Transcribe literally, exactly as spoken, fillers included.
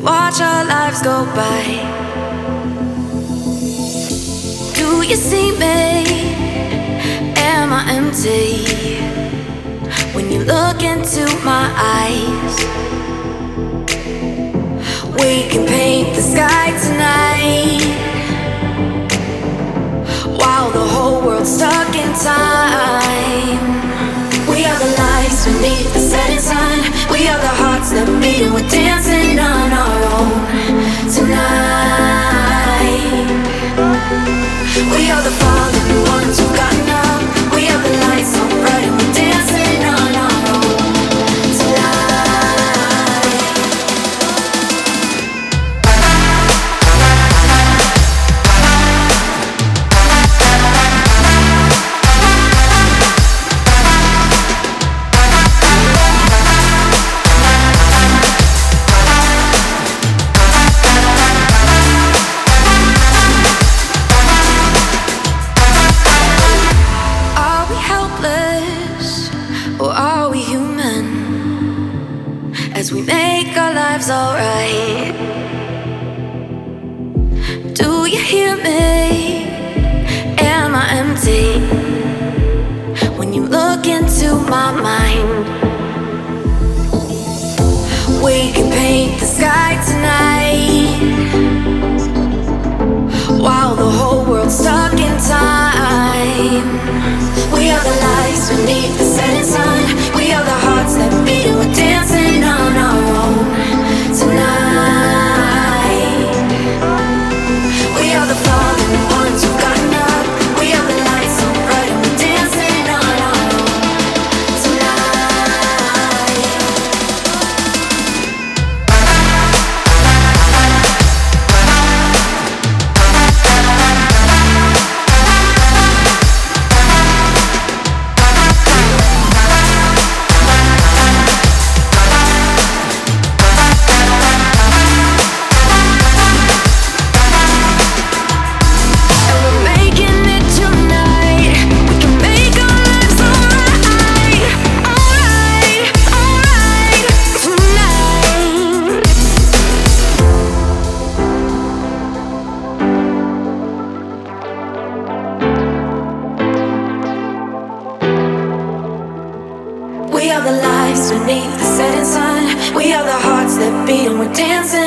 watch our lives go by. Do you see me? Am I empty? When you look into my eyes, we can paint the sky tonight, while the whole world's stuck in time. We are the lights beneath the setting sun. We are the hearts that beat and we're dancing on our own tonight. We are the fallen ones who've gotten up. We are the lights so bright and we're dancing on our own tonight. Or are we human as we make our lives alright? Do you hear me? Am I empty? When you look into my mind, we can paint the sky tonight, while the whole world's stuck in time. We are the lights beneath the setting sun. We are the hearts that beat and we're dancing on our own tonight. We are the fallen ones who've gotten up. We are the lights so bright and we're dancing on our own We are the lights beneath the setting sun. We are the hearts that beat and we're dancing